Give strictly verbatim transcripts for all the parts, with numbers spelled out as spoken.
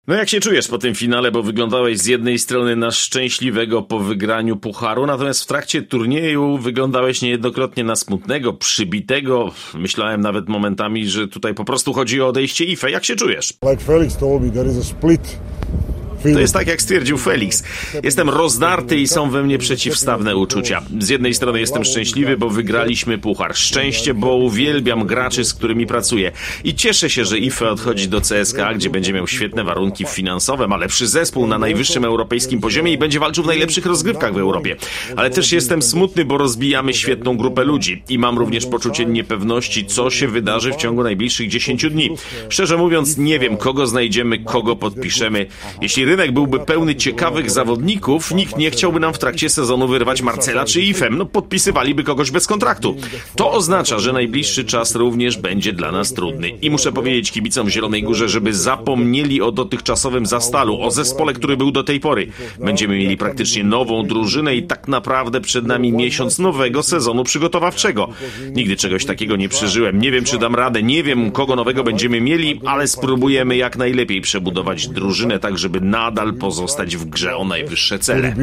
No jak się czujesz po tym finale, bo wyglądałeś z jednej strony na szczęśliwego po wygraniu pucharu, natomiast w trakcie turnieju wyglądałeś niejednokrotnie na smutnego, przybitego. Myślałem nawet momentami, że tutaj po prostu chodzi o odejście I F E. Jak się czujesz? Like Felix told me, there is a split. To jest tak, jak stwierdził Felix. Jestem rozdarty i są we mnie przeciwstawne uczucia. Z jednej strony jestem szczęśliwy, bo wygraliśmy puchar. Szczęście, bo uwielbiam graczy, z którymi pracuję. I cieszę się, że I F E odchodzi do C S K A, gdzie będzie miał świetne warunki finansowe, ma lepszy zespół na najwyższym europejskim poziomie i będzie walczył w najlepszych rozgrywkach w Europie. Ale też jestem smutny, bo rozbijamy świetną grupę ludzi. I mam również poczucie niepewności, co się wydarzy w ciągu najbliższych dziesięciu dni. Szczerze mówiąc, nie wiem, kogo znajdziemy, kogo podpiszemy. Jeśli rynek byłby pełny ciekawych zawodników, nikt nie chciałby nam w trakcie sezonu wyrwać Marcela czy I F E. No podpisywaliby kogoś bez kontraktu. To oznacza, że najbliższy czas również będzie dla nas trudny. I muszę powiedzieć kibicom w Zielonej Górze, żeby zapomnieli o dotychczasowym Zastalu, o zespole, który był do tej pory. Będziemy mieli praktycznie nową drużynę i tak naprawdę przed nami miesiąc nowego sezonu przygotowawczego. Nigdy czegoś takiego nie przeżyłem. Nie wiem, czy dam radę, nie wiem, kogo nowego będziemy mieli, ale spróbujemy jak najlepiej przebudować drużynę tak, żeby nadal pozostać w grze o najwyższe cele.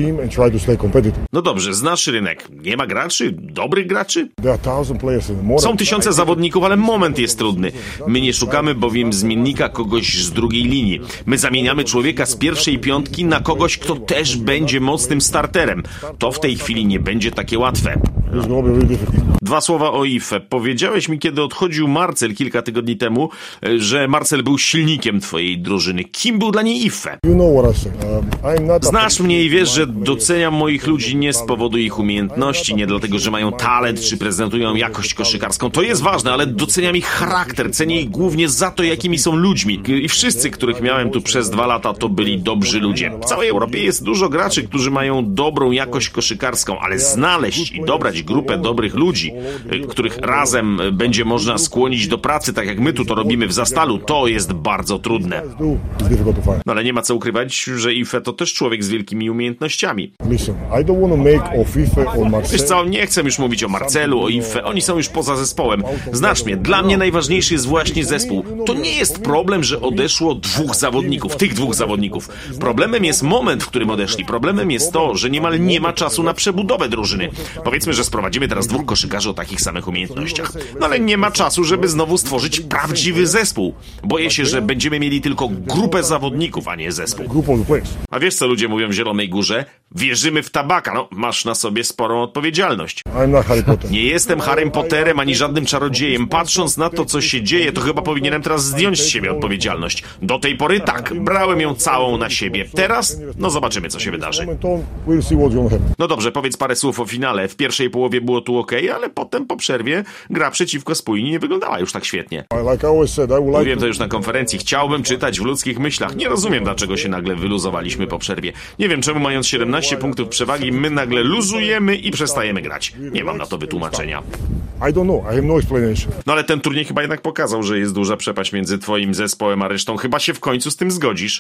No dobrze, znasz rynek. Nie ma graczy? Dobrych graczy? Są tysiące zawodników, ale moment jest trudny. My nie szukamy bowiem zmiennika kogoś z drugiej linii. My zamieniamy człowieka z pierwszej piątki na kogoś, kto też będzie mocnym starterem. To w tej chwili nie będzie takie łatwe. Dwa słowa o I F E. Powiedziałeś mi, kiedy odchodził Marcel kilka tygodni temu, że Marcel był silnikiem twojej drużyny. Kim był dla niej I F E? Znasz mnie i wiesz, że doceniam moich ludzi nie z powodu ich umiejętności, nie dlatego, że mają talent czy prezentują jakość koszykarską. To jest ważne, ale doceniam ich charakter, cenię ich głównie za to, jakimi są ludźmi. I wszyscy, których miałem tu przez dwa lata, to byli dobrzy ludzie. W całej Europie jest dużo graczy, którzy mają dobrą jakość koszykarską, ale znaleźć i dobrać grupę dobrych ludzi, których razem będzie można skłonić do pracy, tak jak my tu to robimy w Zastalu, to jest bardzo trudne. No ale nie ma co ukrywać, że I F E to też człowiek z wielkimi umiejętnościami. Wiesz co, nie chcę już mówić o Marcelu, o I F E, oni są już poza zespołem. Znasz mnie, dla mnie najważniejszy jest właśnie zespół. To nie jest problem, że odeszło dwóch zawodników, tych dwóch zawodników. Problemem jest moment, w którym odeszli. Problemem jest to, że niemal nie ma czasu na przebudowę drużyny. Powiedzmy, że sprowadzimy teraz dwóch koszykarzy o takich samych umiejętnościach. No ale nie ma czasu, żeby znowu stworzyć prawdziwy zespół. Boję się, że będziemy mieli tylko grupę zawodników, a nie zespół. A wiesz, co ludzie mówią w Zielonej Górze? Wierzymy w tabaka. No, masz na sobie sporą odpowiedzialność. Nie jestem Harrym Potterem ani żadnym czarodziejem. Patrząc na to, co się dzieje, to chyba powinienem teraz zdjąć z siebie odpowiedzialność. Do tej pory tak, brałem ją całą na siebie. Teraz? No zobaczymy, co się wydarzy. No dobrze, powiedz parę słów o finale. W pierwszej połowie było tu ok, ale potem po przerwie gra przeciwko Spójni nie wyglądała już tak świetnie. Mówiłem to już na konferencji. Chciałbym czytać w ludzkich myślach. Nie rozumiem, dlaczego się nagle wyluzowaliśmy po przerwie. Nie wiem, czemu mając siedemnaście punktów przewagi, my nagle luzujemy i przestajemy grać. Nie mam na to wytłumaczenia. No ale ten turniej chyba jednak pokazał, że jest duża przepaść między twoim zespołem a resztą. Chyba się w końcu z tym zgodzisz.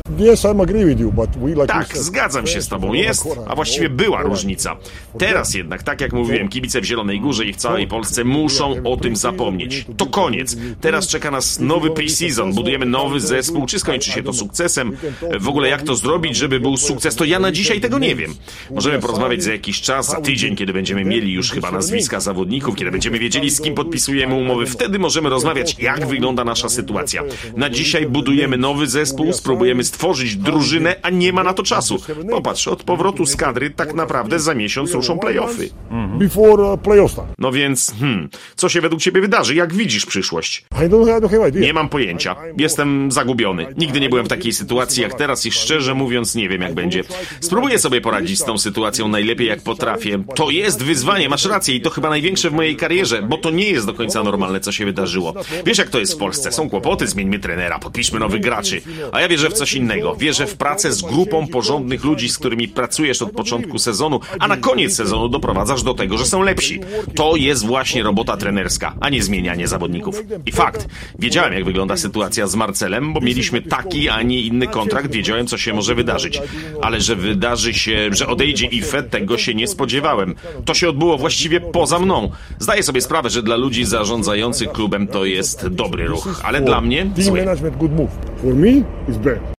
Tak, zgadzam się z tobą. Jest, a właściwie była różnica. Teraz jednak, tak jak mówiłem, kibice w Zielonej Górze i w całej Polsce muszą o tym zapomnieć. To koniec. Teraz czeka nas nowy pre-season. Budujemy nowy zespół. Czy skończy się to sukcesem? W ogóle jak to zrobić, żeby był sukces? To ja na dzisiaj tego nie wiem. Możemy porozmawiać za jakiś czas, za tydzień, kiedy będziemy mieli już chyba nazwiska zawodników, kiedy będziemy wiedzieli, z kim podpisujemy umowy. Wtedy możemy rozmawiać, jak wygląda nasza sytuacja. Na dzisiaj budujemy nowy zespół, spróbujemy stworzyć drużynę, a nie ma na to czasu. Popatrz, od powrotu z kadry tak naprawdę za miesiąc ruszą play-offy. No więc, hmm, co się według ciebie wydarzy? Jak widzisz przyszłość? Nie mam pojęcia. Jestem zagubiony. Nigdy nie byłem w takiej sytuacji jak teraz i szczerze mówiąc nie wiem, jak będzie. Spróbuję sobie poradzić z tą sytuacją najlepiej jak potrafię. To jest wyzwanie, masz rację i to chyba największe w mojej karierze, bo to nie jest do końca normalne, co się wydarzyło. Wiesz, jak to jest w Polsce? Są kłopoty, zmieńmy trenera, podpiszmy nowych graczy. A ja wierzę w coś innego. Wierzę w pracę z grupą porządnych ludzi, z którymi pracujesz od początku sezonu, a na koniec sezonu doprowadzasz do tego, że są lepsi. To jest właśnie robota trenerska, a nie zmienianie zawodników. I fakt, wiedziałem, jak wygląda sytuacja z Marcelem, bo mieliśmy taki, a nie inny kontrakt, wiedziałem, co się może wydarzyć. Ale że wydarzy się, że odejdzie I F E, tego się nie spodziewałem. To się odbyło właściwie poza mną. Zdaję sobie sprawę, że dla ludzi zarządzających klubem to jest dobry ruch, ale dla mnie zły.